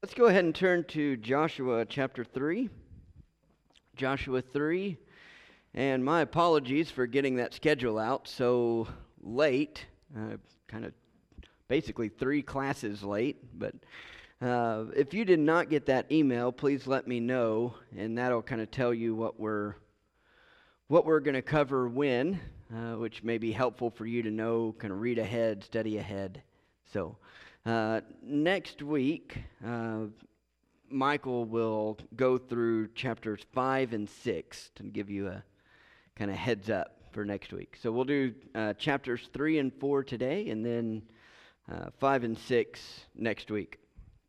Let's go ahead and turn to Joshua chapter 3. Joshua 3. And my apologies for getting that schedule out so late. Kind of basically 3 classes late. But if you did not get that email, please let me know. And that'll kind of tell you what we're going to cover when, which may be helpful for you to know, kind of read ahead, study ahead. So next week, Michael will go through chapters 5 and 6 to give you a kind of heads up for next week. So we'll do chapters 3 and 4 today, and then 5 and 6 next week.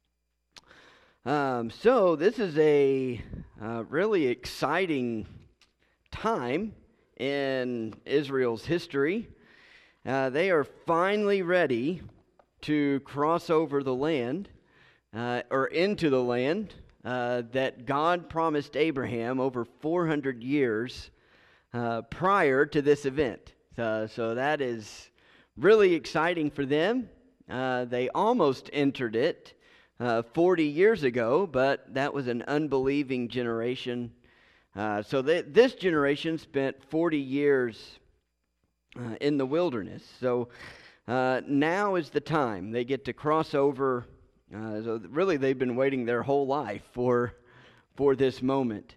So this is a really exciting time in Israel's history. They are finally ready to cross over the land, or into the land that God promised Abraham over 400 years prior to this event. So that is really exciting for them. They almost entered it 40 years ago, but that was an unbelieving generation. So this generation spent 40 years in the wilderness. So now is the time. They get to cross over. So really, they've been waiting their whole life for this moment.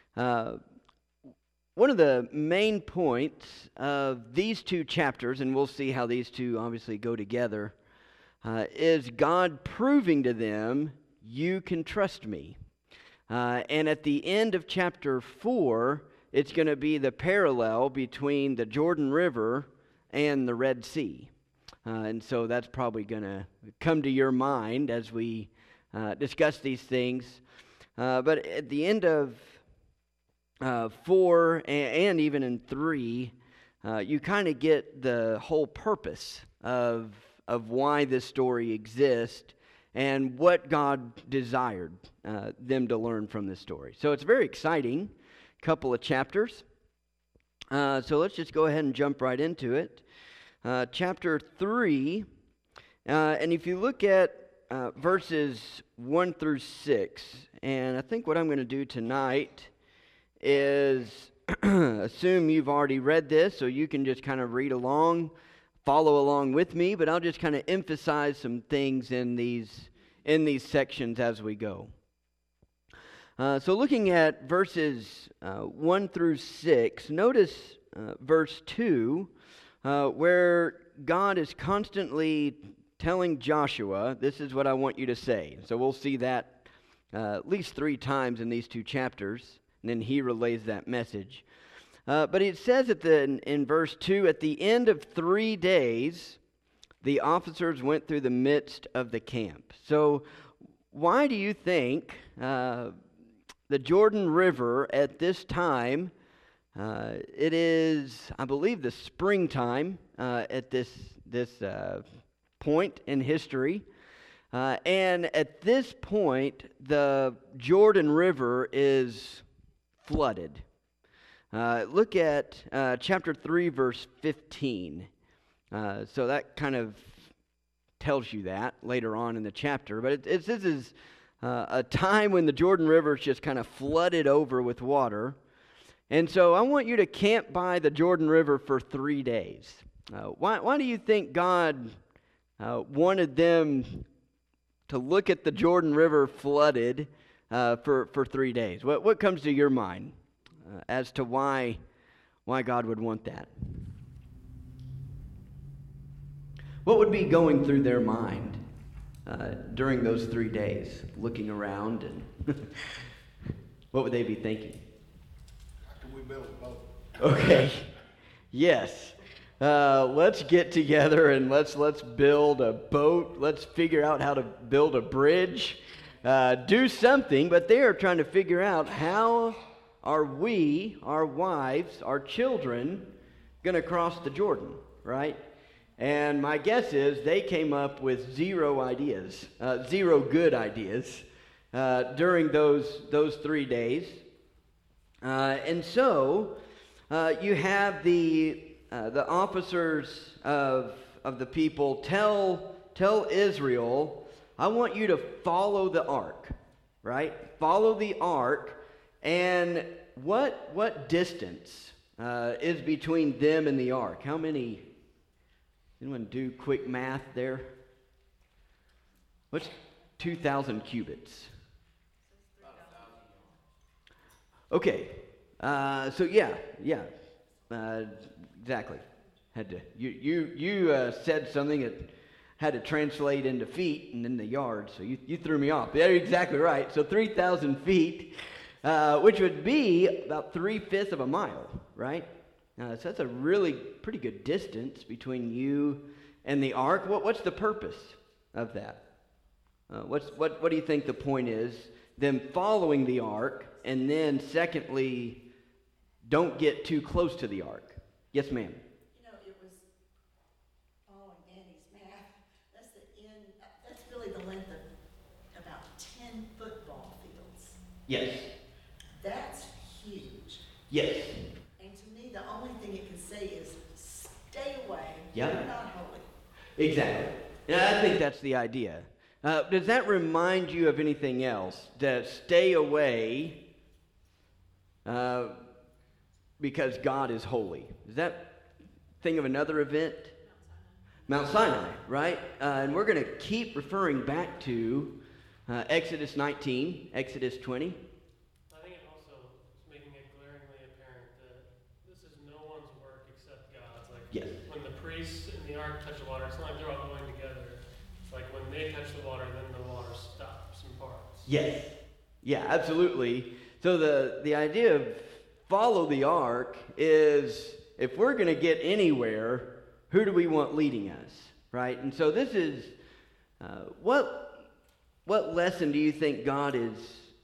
One of the main points of these 2 chapters, and we'll see how these 2 obviously go together, is God proving to them, you can trust me. And at the end of chapter 4, it's going to be the parallel between the Jordan River and the Red Sea. And so that's probably going to come to your mind as we discuss these things. But at the end of 4 and even in 3, you kind of get the whole purpose of why this story exists and what God desired them to learn from this story. So it's a very exciting couple of chapters. So let's just go ahead and jump right into it. Chapter 3, and if you look at verses 1 through 6, and I think what I'm going to do tonight is assume you've already read this, so you can just kind of read along, follow along with me, but I'll just kind of emphasize some things in these sections as we go. So looking at verses 1 through 6, notice verse 2, where God is constantly telling Joshua, this is what I want you to say. So we'll see that at least 3 times in these 2 chapters, and then he relays that message. But it says in verse 2, at the end of 3 days, the officers went through the midst of the camp. So why do you think the Jordan River at this time, it is, I believe, the springtime at this point in history. And at this point, the Jordan River is flooded. Look at chapter 3, verse 15. So that kind of tells you that later on in the chapter. But this is a time when the Jordan River is just kind of flooded over with water. And so I want you to camp by the Jordan River for 3 days. Why do you think God wanted them to look at the Jordan River flooded for 3 days? What comes to your mind as to why God would want that? What would be going through their mind during those 3 days, looking around, and what would they be thinking? We build a boat. Okay. Yes. Let's get together and let's build a boat. Let's figure out how to build a bridge. Do something, but they are trying to figure out how are we, our wives, our children, going to cross the Jordan, right? And my guess is they came up with 0 ideas, 0 good ideas during those 3 days. And so you have the officers of the people tell Israel I want you to follow the ark, right? Follow the ark. And what distance is between them and the ark? How many? Anyone do quick math there? What's 2,000 cubits? Okay. So yeah, exactly. Had to you said something that had to translate into feet and then the yards, so you threw me off. You're exactly right. So 3,000 feet, which would be about 3/5 of a mile, right? So that's a really pretty good distance between you and the ark. What's the purpose of that? What do you think the point is? Them following the ark, and then secondly, don't get too close to the ark. Yes, ma'am. You know, it was following Danny's math. That's the end. That's really the length of about 10 football fields. Yes. That's huge. Yes. And to me, the only thing it can say is, stay away. Yeah. You're not holy. Exactly. Yeah, I think that's the idea. Does that remind you of anything else? That stay away because God is holy. Is that think of another event? Mount Sinai, right? And we're going to keep referring back to Exodus 19, Exodus 20. I think it also is making it glaringly apparent that this is no one's work except God's. Like Yes. when the priests and the ark touch the water, it's not like they're all going together. It's like when they touch the water, then the water stops and parts. Yes. Yeah, absolutely. So the idea of follow the ark is if we're going to get anywhere, who do we want leading us, right? And so this is what lesson do you think God is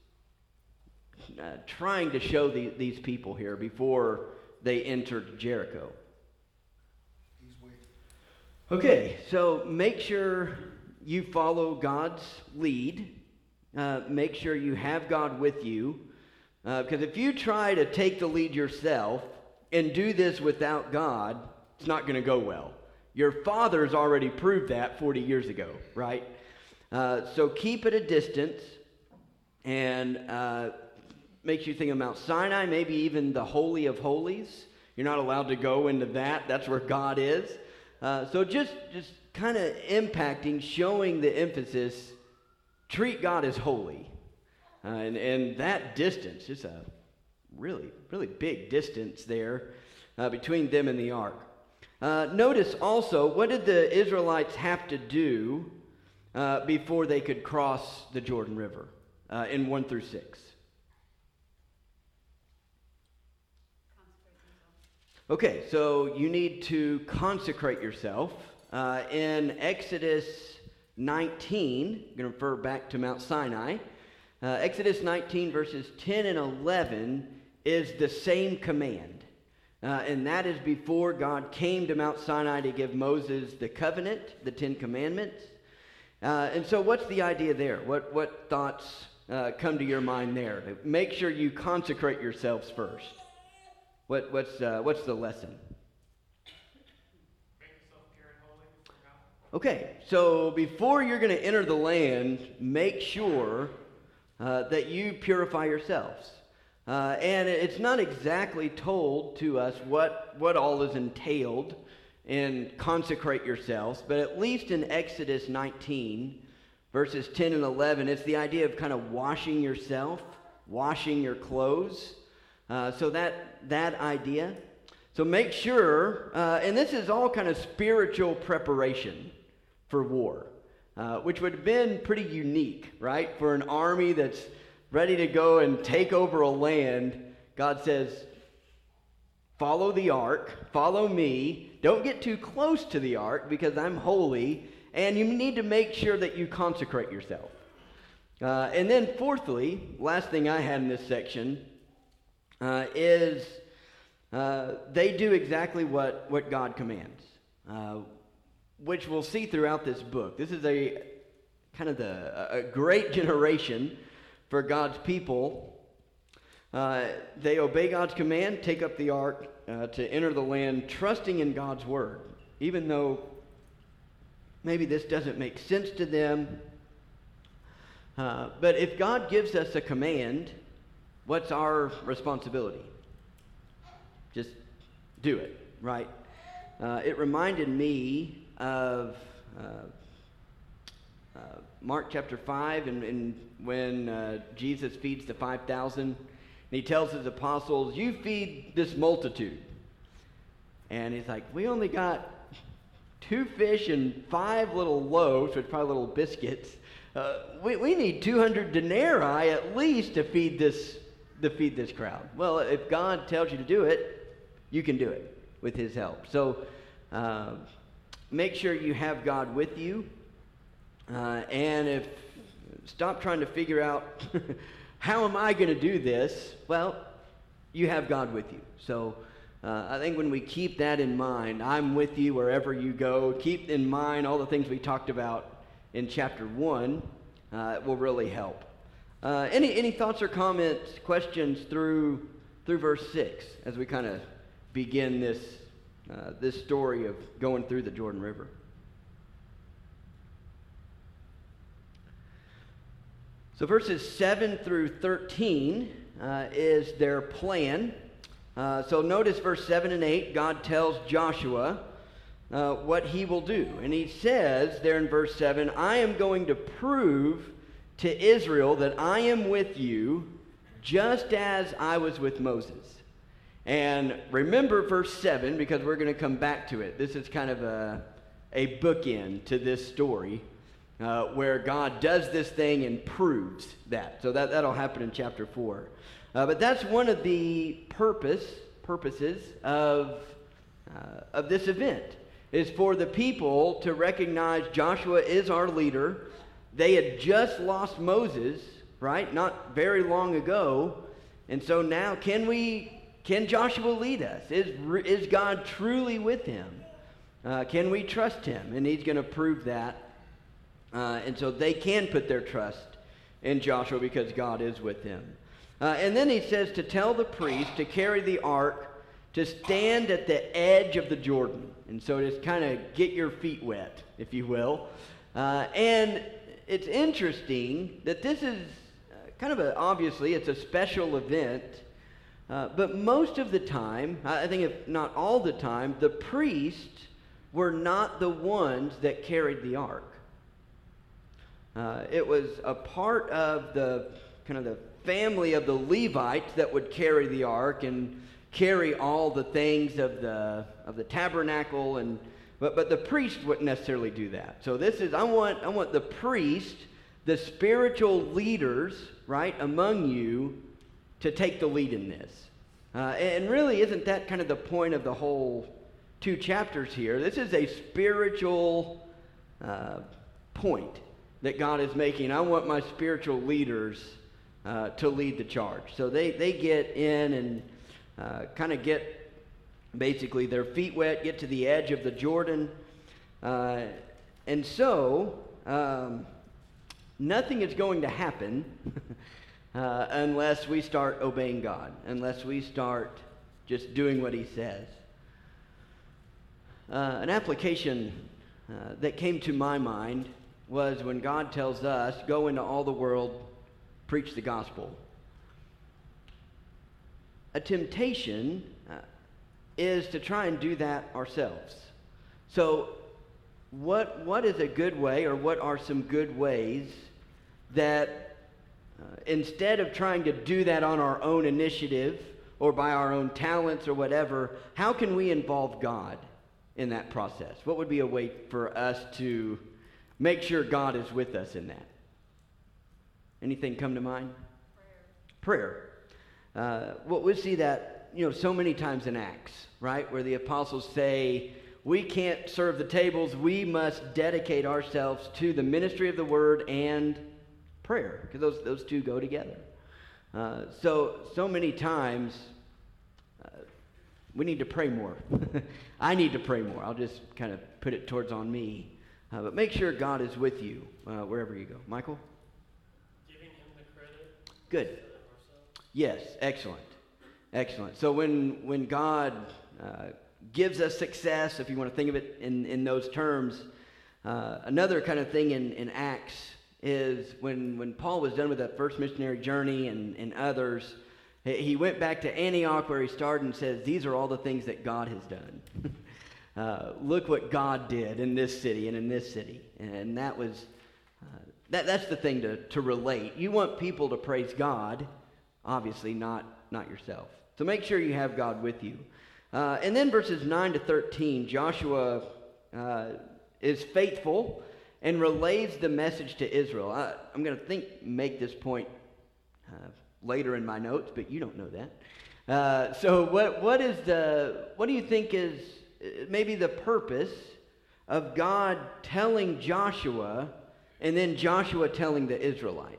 trying to show these people here before they entered Jericho? He's waiting. Okay, so make sure you follow God's lead. Make sure you have God with you. Because if you try to take the lead yourself and do this without God, it's not going to go well. Your fathers already proved that 40 years ago, right? So keep at a distance, and makes you think of Mount Sinai, maybe even the Holy of Holies. You're not allowed to go into that. That's where God is. So just kind of impacting, showing the emphasis, treat God as holy. And that distance is a really, really big distance there between them and the ark. Notice also, what did the Israelites have to do before they could cross the Jordan River in 1 through 6? Okay, so you need to consecrate yourself. In Exodus 19, I'm going to refer back to Mount Sinai. Exodus 19 verses 10 and 11 is the same command. And that is before God came to Mount Sinai to give Moses the covenant, the 10 commandments. And so what's the idea there? What thoughts come to your mind there? Make sure you consecrate yourselves first. What's the lesson? Make yourself pure and holy before God. Okay, so before you're going to enter the land, make sure that you purify yourselves. And it's not exactly told to us what all is entailed in consecrate yourselves, but at least in Exodus 19, verses 10 and 11, it's the idea of kind of washing yourself, washing your clothes. So that idea. So make sure, and this is all kind of spiritual preparation for war. Which would have been pretty unique, right? For an army that's ready to go and take over a land, God says, follow the ark, follow me. Don't get too close to the ark because I'm holy, and you need to make sure that you consecrate yourself. And then fourthly, last thing I had in this section is they do exactly what God commands. Which we'll see throughout this book. This is a kind of a great generation for God's people. They obey God's command, take up the ark to enter the land, trusting in God's word. Even though maybe this doesn't make sense to them, But if God gives us a command, what's our responsibility? Just do it, right? It reminded me of Mark chapter 5, and when Jesus feeds the 5,000, and he tells his apostles, you feed this multitude. And he's like, we only got 2 fish and 5 little loaves, which are probably little biscuits. We need 200 denarii at least to feed this crowd. Well, if God tells you to do it, you can do it with his help. So make sure you have God with you. And stop trying to figure out how am I going to do this? Well, you have God with you. So I think when we keep that in mind, I'm with you wherever you go. Keep in mind all the things we talked about in chapter 1. It will really help. Any thoughts or comments, questions through verse 6 as we kind of begin this story of going through the Jordan River? So verses 7 through 13 is their plan. So notice verse 7 and 8, God tells Joshua what he will do. And he says there in verse 7, I am going to prove to Israel that I am with you just as I was with Moses. And remember verse 7 because we're going to come back to it. This is kind of a bookend to this story. Where God does this thing and proves that. So that'll happen in chapter 4. But that's one of the purposes of this event, is for the people to recognize Joshua is our leader. They had just lost Moses, right? Not very long ago. And so now can Joshua lead us? Is God truly with him? Can we trust him? And he's going to prove that. And so they can put their trust in Joshua because God is with him. And then he says to tell the priest to carry the ark to stand at the edge of the Jordan. And so just kind of get your feet wet, if you will. And it's interesting that this is obviously it's a special event. But most of the time, I think if not all the time, the priests were not the ones that carried the ark. It was a part of the family of the Levites that would carry the ark and carry all the things of the tabernacle, but the priest wouldn't necessarily do that. So this is I want the priest, the spiritual leaders, right, among you, to take the lead in this. And really, isn't that kind of the point of the whole 2 chapters here? This is a spiritual point that God is making. I want my spiritual leaders to lead the charge. So they get in and kind of get basically their feet wet, get to the edge of the Jordan. And so nothing is going to happen unless we start obeying God, unless we start just doing what he says. An application that came to my mind was when God tells us, go into all the world, preach the gospel. A temptation is to try and do that ourselves. So what is a good way, or what are some good ways that instead of trying to do that on our own initiative or by our own talents or whatever, how can we involve God in that process? What would be a way for us to make sure God is with us in that? Anything come to mind? Prayer. Well, we see that, so many times in Acts, right? Where the apostles say, we can't serve the tables. We must dedicate ourselves to the ministry of the word and prayer, because those two go together. So many times we need to pray more. I need to pray more. I'll just kind of put it towards on me. But make sure God is with you wherever you go. Michael? Giving him the credit. Good. Yes, excellent. Excellent. So when God gives us success, if you want to think of it in those terms, another kind of thing in Acts is when Paul was done with that first missionary journey and others, he went back to Antioch where he started and says, these are all the things that God has done. Look what God did in this city and in this city. And that was, that's the thing to relate. You want people to praise God, obviously not yourself. So make sure you have God with you. And then verses 9 to 13, Joshua is faithful and relays the message to Israel. I'm going to make this point later in my notes, but you don't know that. So what do you think is maybe the purpose of God telling Joshua and then Joshua telling the Israelites?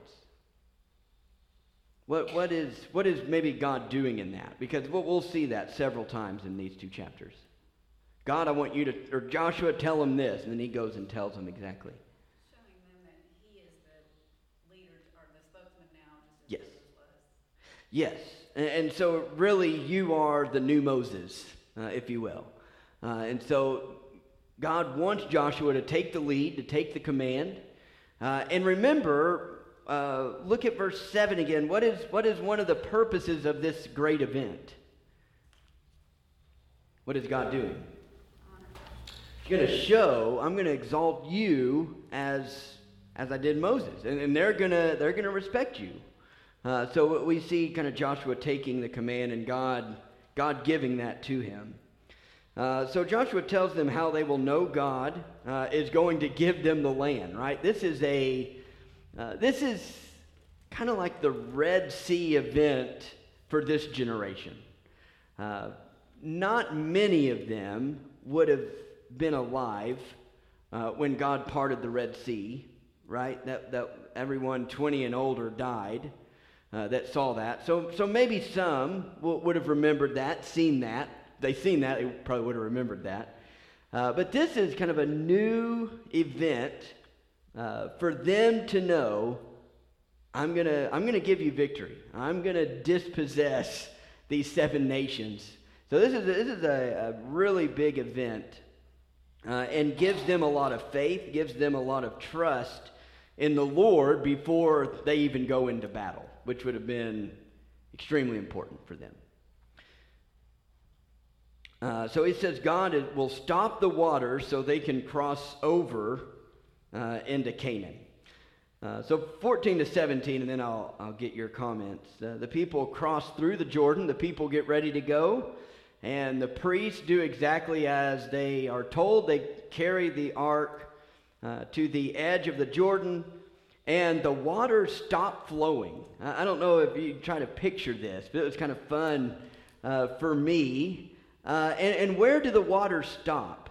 What is maybe God doing in that? Because we'll see that several times in these two chapters. God, I want you to, or Joshua, tell them this, and then he goes and tells them exactly. Showing them that he is the leader or the spokesman now, just as Yes. Moses was. Yes, and so really you are the new Moses, if you will. And so God wants Joshua to take the lead, to take the command. And remember, look at verse 7 again. What is one of the purposes of this great event? What is God doing? He's going to show, I'm going to exalt you as I did Moses. And they're going to respect you. So we see kind of Joshua taking the command and God giving that to him. So Joshua tells them how they will know God is going to give them the land, right? This is kind of like the Red Sea event for this generation. Not many of them would have been alive when God parted the Red Sea, right? That everyone 20 and older died that saw that. So maybe some would have remembered that, seen that. They seen that, they probably would have remembered that. But this is kind of a new event for them to know, I'm gonna give you victory. I'm gonna dispossess these 7 nations. So this is a really big event, and gives them a lot of faith, gives them a lot of trust in the Lord before they even go into battle, which would have been extremely important for them. So he says God will stop the water so they can cross over into Canaan. So 14 to 17, and then I'll get your comments. The people cross through the Jordan. The people get ready to go. And the priests do exactly as they are told. They carry the ark to the edge of the Jordan. And the water stopped flowing. I don't know if you try to picture this, but it was kind of fun for me. And where do the waters stop?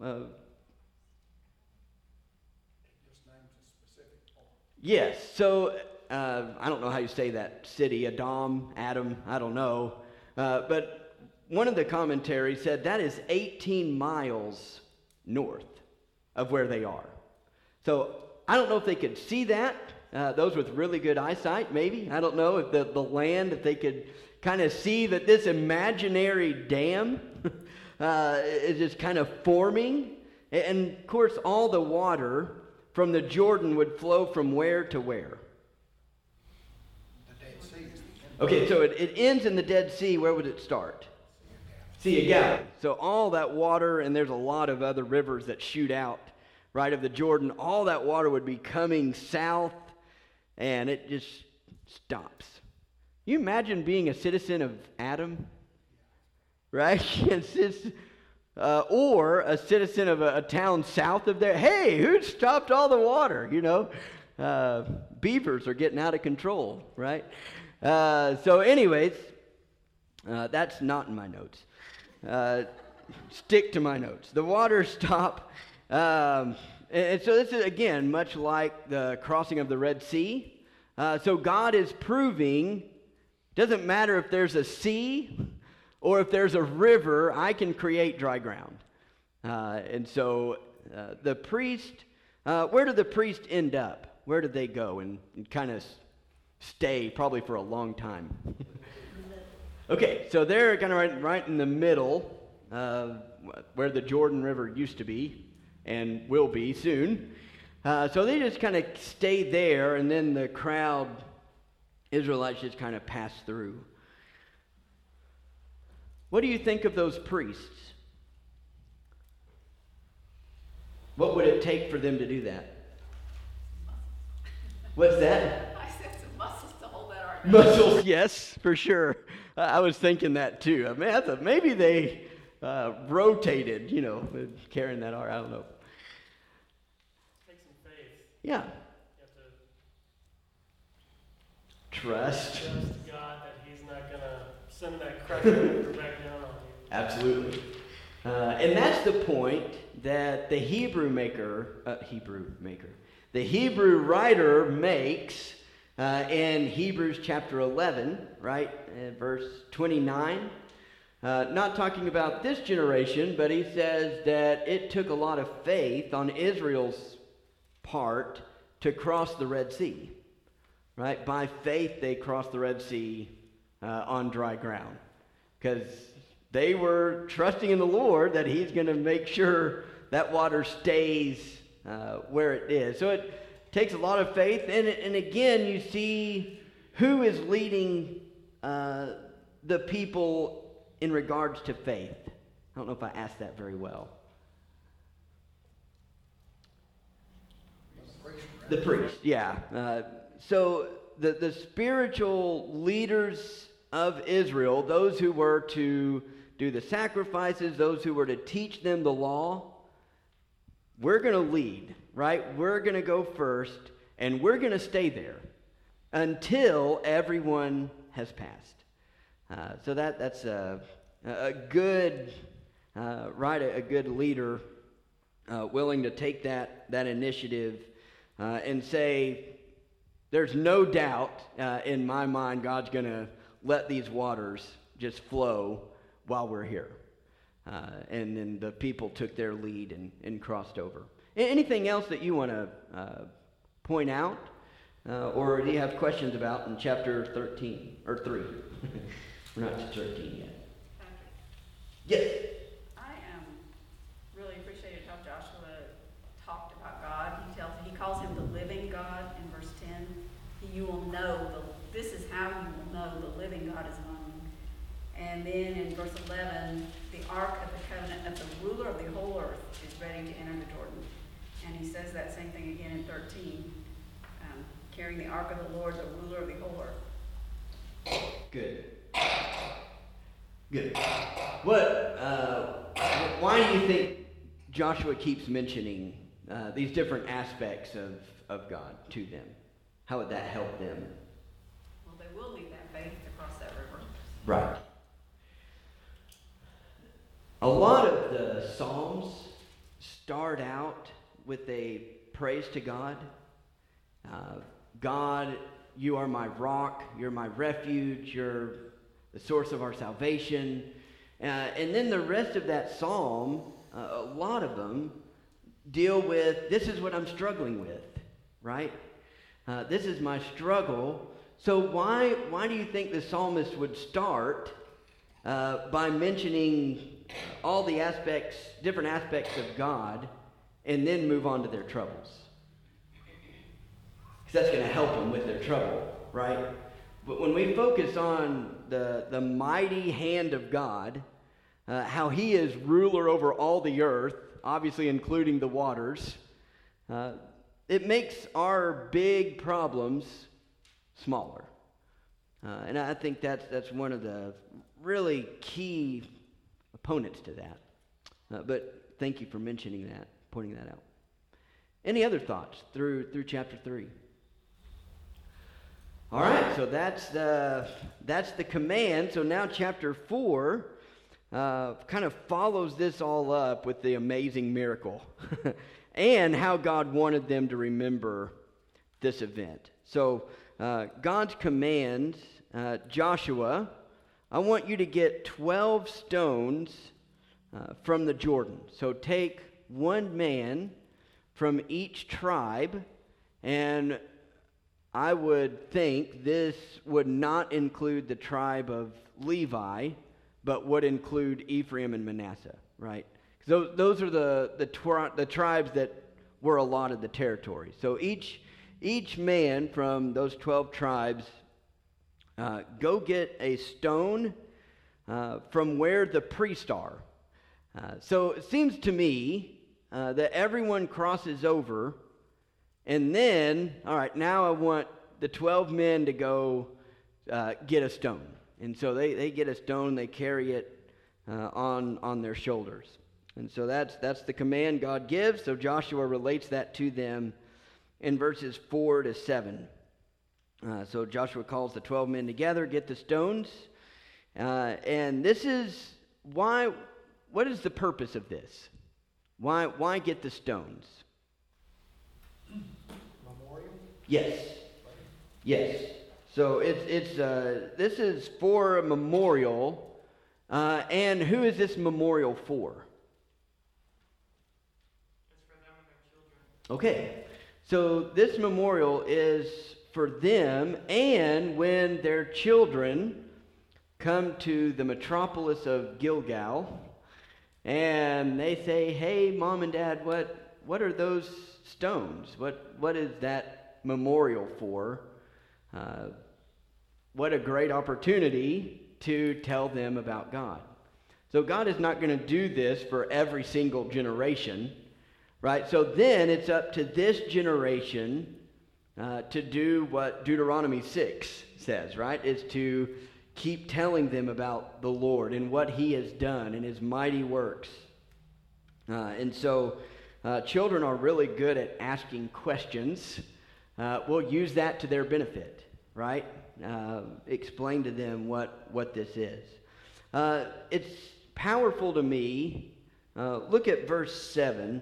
Yes, so I don't know how you say that city, Adam, I don't know. But one of the commentaries said that is 18 miles north of where they are. So I don't know if they could see that. Those with really good eyesight, maybe. I don't know if the land, if they could kind of see that this imaginary dam is just kind of forming. And of course, all the water from the Jordan would flow from where to where? The Dead Sea is the end. Okay, so it ends in the Dead Sea. Where would it start? Sea of Galilee. So all that water, and there's a lot of other rivers that shoot out, right, of the Jordan. All that water would be coming south, and it just stops. You imagine being a citizen of Adam, right? It's just, or a citizen of a town south of there. Hey, who stopped all the water? You know, beavers are getting out of control, right? So anyways, that's not in my notes. Stick to my notes. The waters stop. And so this is, again, much like the crossing of the Red Sea. So God is proving, doesn't matter if there's a sea or if there's a river, I can create dry ground. And so the priest, where did the priest end up? Where did they go and kind of stay probably for a long time? Okay, so they're kind of right in the middle where the Jordan River used to be and will be soon. So they just kind of stay there, and then the crowd, Israelites, just kind of pass through. What do you think of those priests? What would it take for them to do that? What's that? I said some muscles to hold that ark. Muscles, yes, for sure. I was thinking that too. I mean, I thought maybe they rotated, carrying that ark. I don't know. Take some faith. Yeah. You have to Trust. trust God that He's not going to send that cracker back down on you. Absolutely. And that's the point that the Hebrew writer makes in Hebrews chapter 11, right, verse 29. Not talking about this generation, but he says that it took a lot of faith on Israel's part to cross the Red Sea, right? By faith, they crossed the Red Sea on dry ground because they were trusting in the Lord that He's going to make sure that water stays where it is. So it takes a lot of faith. And again, you see who is leading the people in regards to faith. I don't know if I asked that very well. The priest, yeah. So the spiritual leaders of Israel, those who were to do the sacrifices, those who were to teach them the law, we're going to lead, right? We're going to go first, and we're going to stay there until everyone has passed. So that's a good, a good leader willing to take that initiative and say, there's no doubt in my mind God's going to let these waters just flow while we're here. And then the people took their lead and crossed over. Anything else that you want to point out? Or do you have questions about in chapter 13, or 3? We're not to 13 yet. Patrick, Yes. I really appreciated how Joshua talked about God. He calls him the living God in verse 10. You will know, this is how you will know the living God is among you. And then in verse 11, the ark of the covenant of the ruler of the whole earth is ready to enter the Jordan. And he says that same thing again in 13, carrying the ark of the Lord, the ruler of the whole earth. Good. Why do you think Joshua keeps mentioning these different aspects of God to them? How would that help them? Well, they will need that faith to cross that river. Right. A lot of the Psalms start out with a praise to God. God, you are my rock, you're my refuge, you're the source of our salvation. And then the rest of that psalm, a lot of them deal with, this is what I'm struggling with, right? This is my struggle. So why do you think the psalmist would start by mentioning all the different aspects of God, and then move on to their troubles? Because that's going to help them with their trouble, right? But when we focus on the mighty hand of God, how He is ruler over all the earth, obviously including the waters, it makes our big problems smaller. And I think that's one of the really key opponents to that. But thank you for mentioning that, pointing that out. Any other thoughts through chapter 3? All right, so that's the command. So now chapter 4 kind of follows this all up with the amazing miracle and how God wanted them to remember this event. So God's command, Joshua, I want you to get 12 stones from the Jordan. So take one man from each tribe, and I would think this would not include the tribe of Levi, but would include Ephraim and Manasseh, right? Those are the tribes that were allotted the territory. So each man from those 12 tribes go get a stone from where the priests are. So it seems to me that everyone crosses over, and then, all right, now I want the 12 men to go get a stone. And so they get a stone, they carry it on their shoulders. And so that's the command God gives. So Joshua relates that to them in verses 4 to 7. So Joshua calls the 12 men together, get the stones. And this is why, what is the purpose of this? Why get the stones? Memorial? Yes. Yes. So it's this is for a memorial. And who is this memorial for? It's for them and their children. Okay. So this memorial is for them, and when their children come to the metropolis of Gilgal, and they say, "Hey, Mom and Dad, what are those stones? What is that memorial for?" What a great opportunity to tell them about God. So God is not going to do this for every single generation, right? So then it's up to this generation to do what Deuteronomy 6 says, right? Is to keep telling them about the Lord and what he has done and his mighty works. And so children are really good at asking questions. We'll use that to their benefit, right? Explain to them what this is. It's powerful to me. Look at verse 7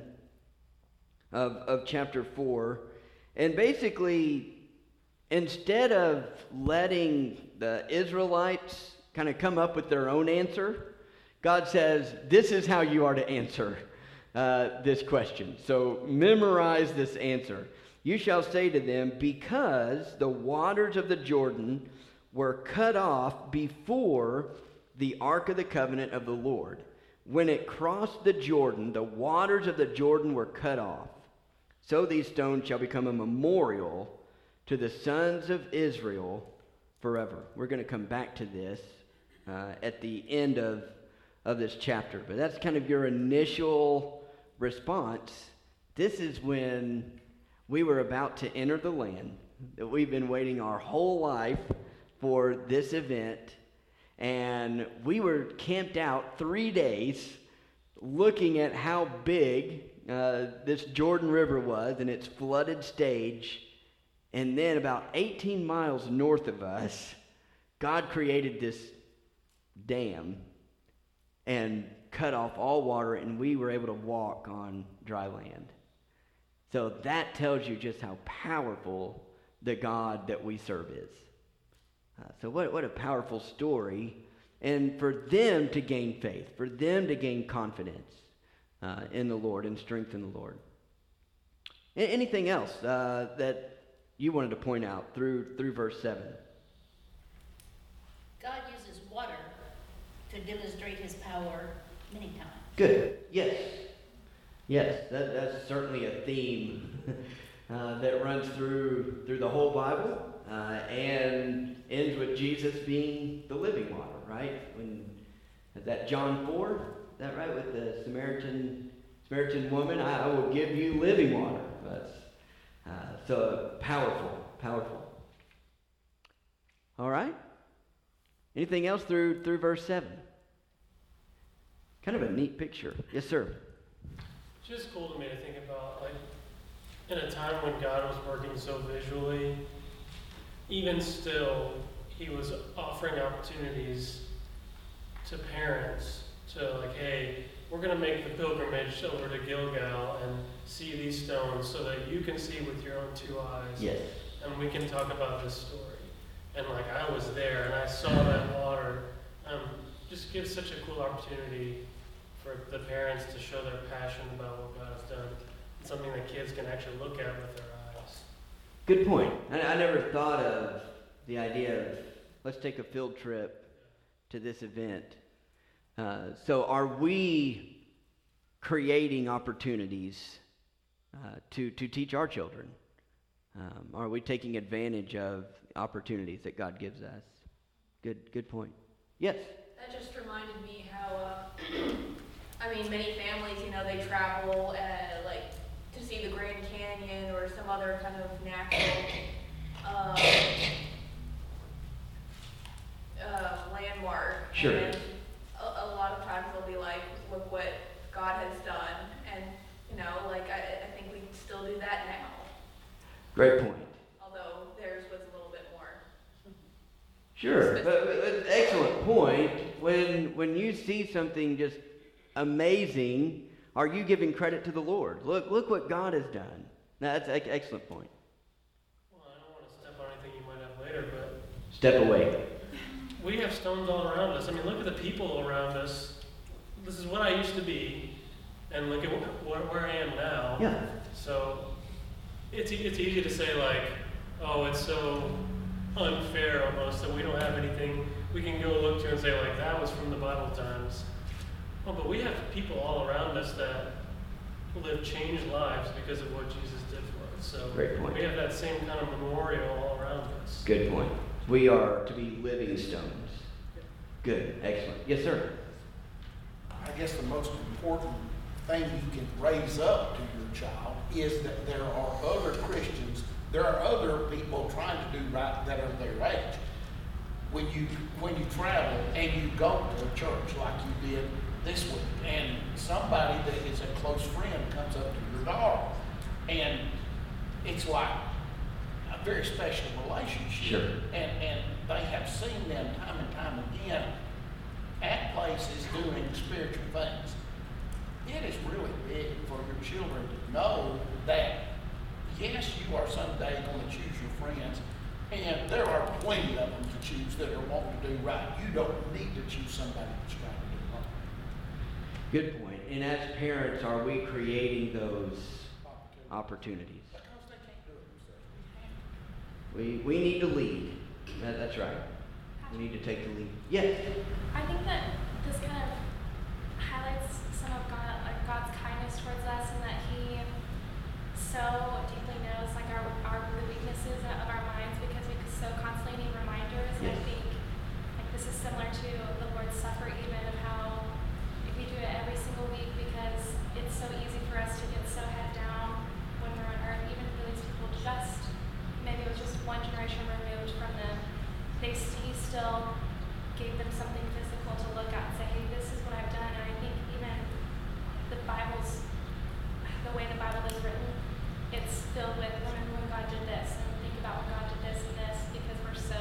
of chapter 4. And basically, instead of letting the Israelites kind of come up with their own answer, God says, this is how you are to answer this question. So memorize this answer. You shall say to them, because the waters of the Jordan were cut off before the ark of the covenant of the Lord. When it crossed the Jordan, the waters of the Jordan were cut off. So these stones shall become a memorial to the sons of Israel forever. We're going to come back to this at the end of this chapter. But that's kind of your initial response. This is when we were about to enter the land that we've been waiting our whole life for this event. And we were camped out 3 days looking at how big this Jordan River was and its flooded stage. And then about 18 miles north of us, God created this dam and cut off all water, and we were able to walk on dry land. So that tells you just how powerful the God that we serve is. So what a powerful story. And for them to gain faith, for them to gain confidence in the Lord and strength in the Lord. Anything else that you wanted to point out through verse 7? God uses water to demonstrate his power many times. Good. Yes. Yes, that's certainly a theme that runs through the whole Bible and ends with Jesus being the living water, right? When that John 4, is that right? With the Samaritan woman, I will give you living water. That's so powerful. All right. Anything else through verse 7? Kind of a neat picture. Yes, sir. It's just cool to me to think about, like, in a time when God was working so visually, even still, he was offering opportunities to parents to, like, hey, we're going to make the pilgrimage over to Gilgal and see these stones so that you can see with your own two eyes. Yes. And we can talk about this story. And, like, I was there and I saw that water. Just gives such a cool opportunity for the parents to show their passion about what God has done. It's something that kids can actually look at with their eyes. Good point. I never thought of the idea of, let's take a field trip to this event. So are we creating opportunities to teach our children? Are we taking advantage of opportunities that God gives us? Good point. Yes? That just reminded me how, many families, they travel, like, to see the Grand Canyon or some other kind of natural landmark. Sure. And a lot of times they'll be like, look what God has done. And, I think we still do that now. Great point. Although theirs was a little bit more. Sure. But excellent point. When you see something just amazing, are you giving credit to the Lord? Look what God has done. That's an excellent point. Well, I don't want to step on anything you might have later, but Step away. we have stones all around us. Look at the people around us. This is what I used to be, and look at where I am now. Yeah. So it's easy to say, like, oh, it's so unfair almost that we don't have anything we can go look to and say, like, that was from the Bible times. Oh, but we have people all around us that live changed lives because of what Jesus did for us. So Great point. we have that same kind of memorial all around us. Good point. We are to be living stones. Good. Excellent. Yes, sir. I guess the most important thing you can raise up to your child is that there are other Christians, there are other people trying to do right that are their age. When you travel and you go to a church like you did this week, and somebody that is a close friend comes up to your daughter, and it's like a very special relationship. Sure. And they have seen them time and time again at places doing spiritual things. It is really big for your children to know that, yes, you are someday going to choose your friends, and there are plenty of them to choose that are wanting to do right. You don't need to choose somebody that's trying to do wrong. Good point. And as parents, are we creating those opportunities? Because they can't do it themselves. We need to lead. That's right. We need to take the lead. Yes. I think that this kind of highlights some of God's kindness towards us, and that He so deeply knows the weaknesses of our minds, because we so constantly need reminders. And Yes. I think this is similar to the Lord's Supper, even of how if we do it every single week, because it's so easy for us to get so head down when we're on earth, even for these people maybe it was just one generation removed from them. He still gave them something physical to look at and say, hey, this is what I've done. And I think even the way the Bible is written, it's filled with, remember when God did this, and think about when God did this and this, because we're so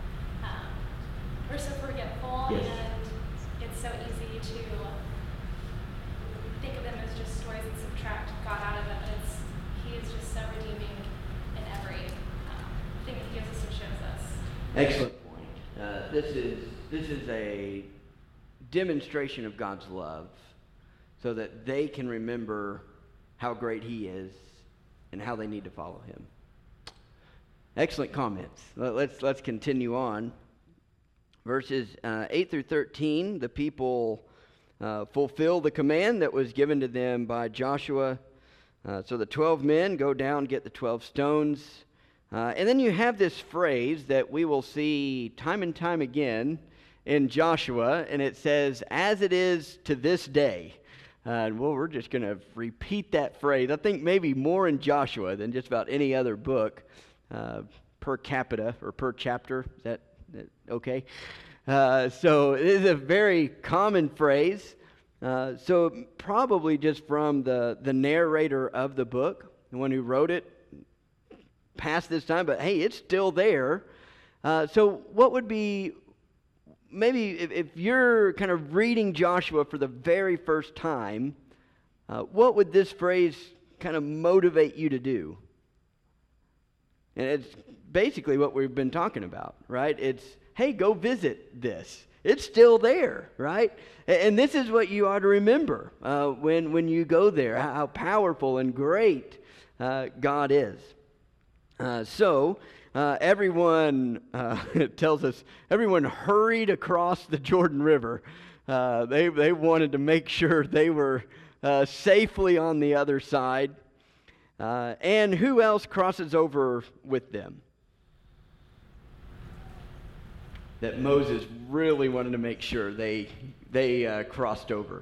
forgetful. Yes. And it's so easy to think of them as just stories and subtract God out of it, but He is just so redeeming in every thing He gives us and shows us. Excellent point. This is a demonstration of God's love, so that they can remember how great He is and how they need to follow Him. Excellent comments. Let's continue on. Verses 8 through 13, the people fulfill the command that was given to them by Joshua. So the 12 men go down, get the 12 stones. And then you have this phrase that we will see time and time again in Joshua, and it says, as it is to this day. We're just going to repeat that phrase. I think maybe more in Joshua than just about any other book per capita or per chapter. Is that okay? So it is a very common phrase. So probably just from the narrator of the book, the one who wrote it, past this time, but hey, it's still there. So what would be, maybe if you're kind of reading Joshua for the very first time, what would this phrase kind of motivate you to do? And it's basically what we've been talking about, right? It's, hey, go visit this. It's still there, right? And this is what you ought to remember when you go there, how powerful and great God is. So everyone it tells us everyone hurried across the Jordan River. They wanted to make sure they were safely on the other side. And who else crosses over with them? That Moses really wanted to make sure they crossed over.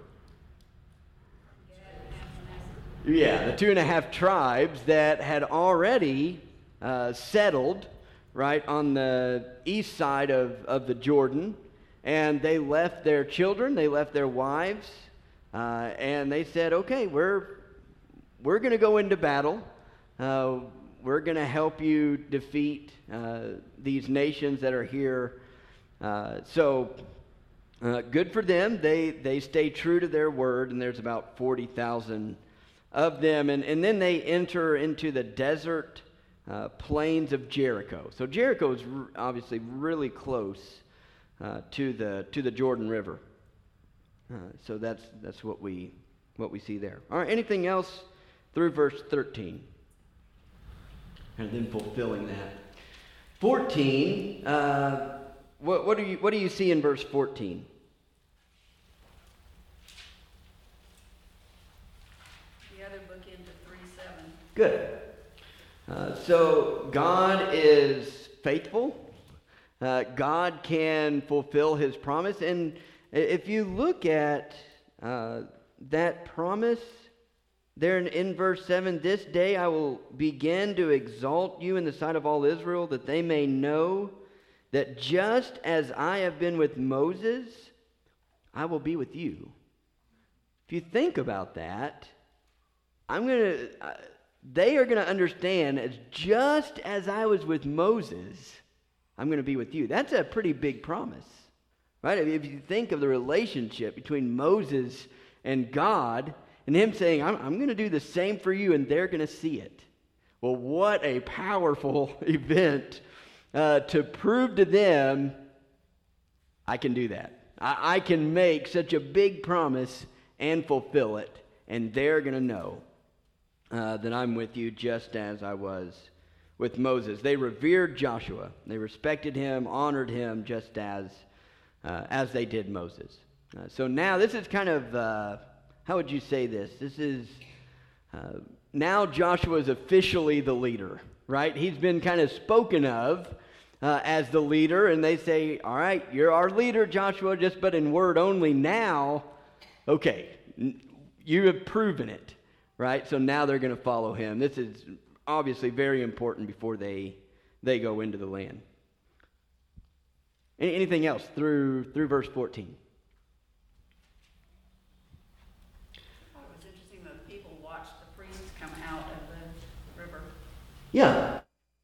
Yeah, the 2.5 tribes that had already settled right on the east side of the Jordan, and they left their children, they left their wives, and they said, okay, we're going to go into battle. We're going to help you defeat these nations that are here. So good for them. They stay true to their word, and there's about 40,000 of them. And then they enter into the desert plains of Jericho. So Jericho is obviously really close to the Jordan River. So that's what we see there. All right, anything else through verse 13? And then fulfilling that. 14, what do you see in verse 14? The other book into 3:7. Good. So God is faithful. God can fulfill his promise. And if you look at that promise there in verse 7, this day I will begin to exalt you in the sight of all Israel, that they may know that just as I have been with Moses, I will be with you. If you think about that, they are going to understand as just as I was with Moses, I'm going to be with you. That's a pretty big promise, right? If you think of the relationship between Moses and God, and him saying, I'm going to do the same for you, and they're going to see it. Well, what a powerful event to prove to them, I can do that. I can make such a big promise and fulfill it, and they're going to know that I'm with you just as I was with Moses. They revered Joshua. They respected him, honored him just as they did Moses. So now this is kind of, how would you say this? This is, now Joshua is officially the leader, right? He's been kind of spoken of as the leader, and they say, all right, you're our leader, Joshua, but in word only. Now, okay, you have proven it, right? So now they're going to follow him. This is obviously very important before they go into the land. Anything else through verse 14? It was interesting that people watched the priests come out of the river. Yeah.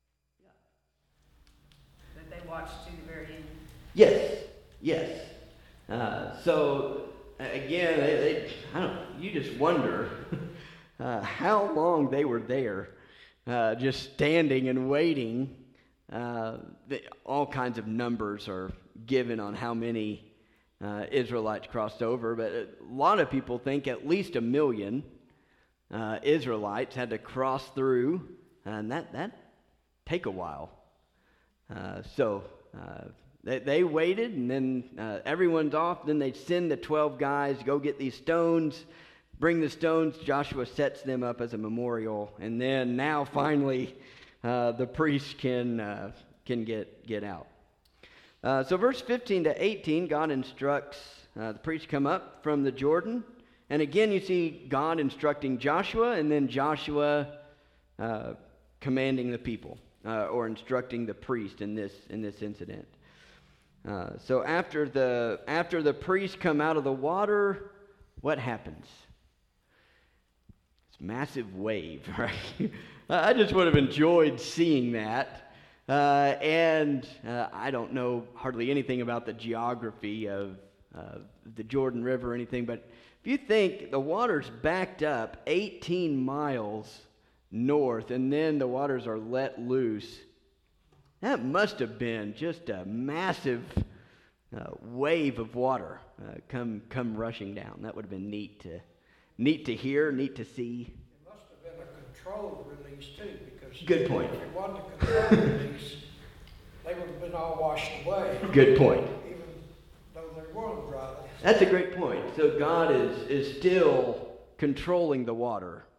That they watched to the very end. Yes. So again, I don't know, you just wonder how long they were there, just standing and waiting. All kinds of numbers are given on how many Israelites crossed over, but a lot of people think at least 1 million Israelites had to cross through, and that take a while. So they waited, and then everyone's off. Then they send the 12 guys, go get these stones, bring the stones. Joshua sets them up as a memorial, and then now finally the priests can get out. So verse 15 to 18, God instructs the priests come up from the Jordan. And again, you see God instructing Joshua, and then Joshua commanding the people, or instructing the priest in this incident. So after the priests come out of the water, what happens? It's a massive wave, right? I just would have enjoyed seeing that. And I don't know hardly anything about the geography of the Jordan River or anything, but if you think the water's backed up 18 miles north, and then the waters are let loose, that must have been just a massive wave of water come rushing down. That would have been neat to hear, neat to see. It must have been a controlled release too, because Good point. if it wasn't a controlled release, they would have been all washed away. Good point. Even though they weren't dry. That's a great point. So God is still controlling the water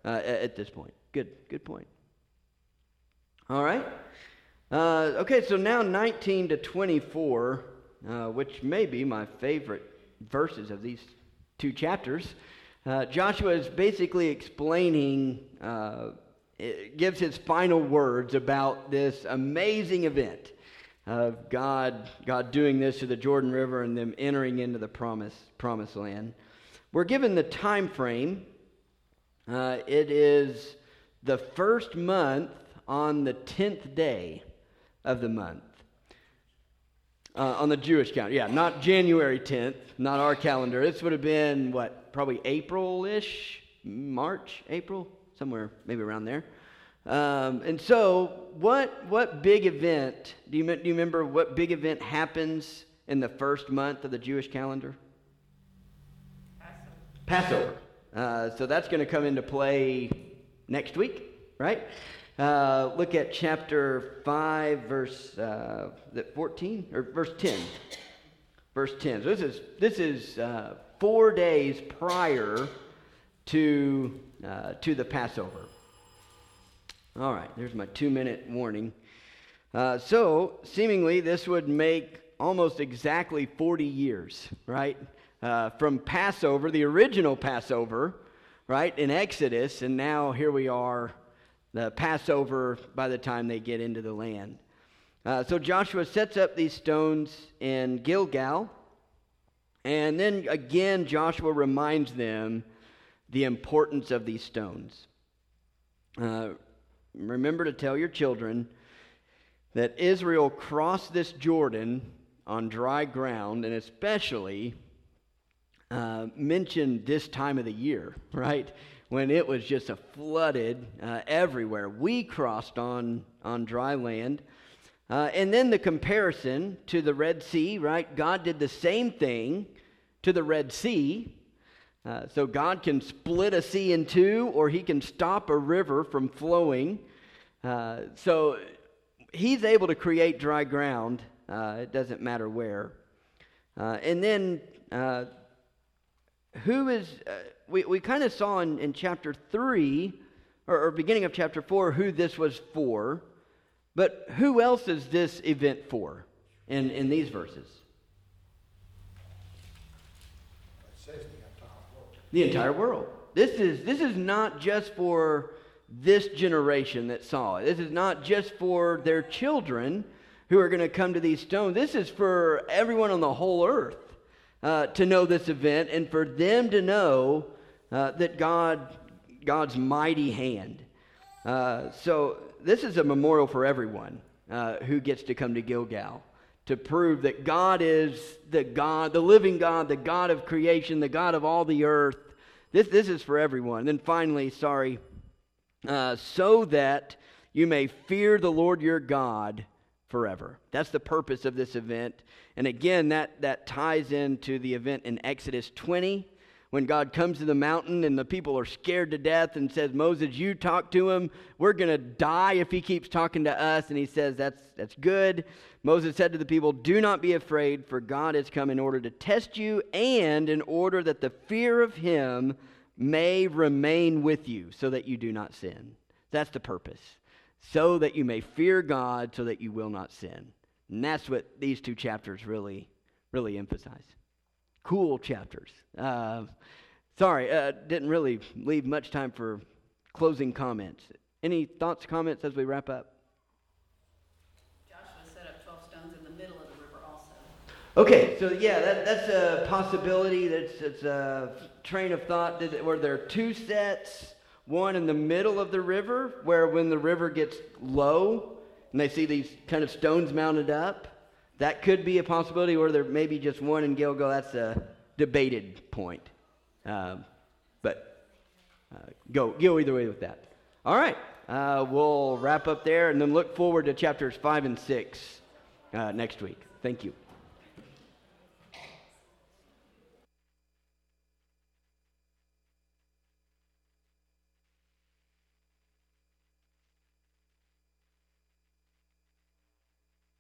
at this point. Good point. All right. Okay, so now 19 to 24, which may be my favorite verses of these two chapters. Joshua is basically explaining, gives his final words about this amazing event of God doing this to the Jordan River and them entering into the promised land. We're given the time frame. It is the first month on the 10th day of the month. On the Jewish calendar. Yeah, not January 10th, not our calendar. This would have been, probably April-ish? March, April? Somewhere maybe around there. And so, what big event, do you remember what big event happens in the first month of the Jewish calendar? Passover. So that's going to come into play next week, right? Look at chapter 5, verse 14 or verse 10. Verse 10. So this is 4 days prior to the Passover. All right, there's my 2-minute warning. So seemingly this would make almost exactly 40 years, right? From Passover, the original Passover, right, in Exodus, and now here we are, the Passover by the time they get into the land. So Joshua sets up these stones in Gilgal, and then again Joshua reminds them the importance of these stones. Remember to tell your children that Israel crossed this Jordan on dry ground, and especially mentioned this time of the year, right? When it was just a flooded everywhere. We crossed on dry land. And then the comparison to the Red Sea, right? God did the same thing to the Red Sea. So God can split a sea in two, or he can stop a river from flowing. So he's able to create dry ground. It doesn't matter where. And then who is... We kind of saw in chapter 3, or beginning of chapter 4, who this was for. But who else is this event for in these verses? It says the entire world. The entire world. This is not just for this generation that saw it. This is not just for their children who are going to come to these stones. This is for everyone on the whole earth to know this event, and for them to know that God's mighty hand. So this is a memorial for everyone who gets to come to Gilgal to prove that God is the God, the living God, the God of creation, the God of all the earth. This is for everyone. And then finally, so that you may fear the Lord your God forever. That's the purpose of this event. And again, that ties into the event in Exodus 20, when God comes to the mountain and the people are scared to death and says, Moses, you talk to him. We're going to die if he keeps talking to us. And he says, that's good. Moses said to the people, do not be afraid, for God has come in order to test you and in order that the fear of him may remain with you so that you do not sin. That's the purpose. So that you may fear God so that you will not sin. And that's what these two chapters really, really emphasize. Cool chapters. Didn't really leave much time for closing comments. Any thoughts, comments as we wrap up? Joshua set up 12 stones in the middle of the river also. Okay, so yeah, that's a possibility. That's a train of thought. Were there two sets? One in the middle of the river, where when the river gets low and they see these kind of stones mounted up, that could be a possibility, or there may be just one in Gilgal. That's a debated point. But go either way with that. All right, we'll wrap up there and then look forward to chapters 5 and 6 next week. Thank you.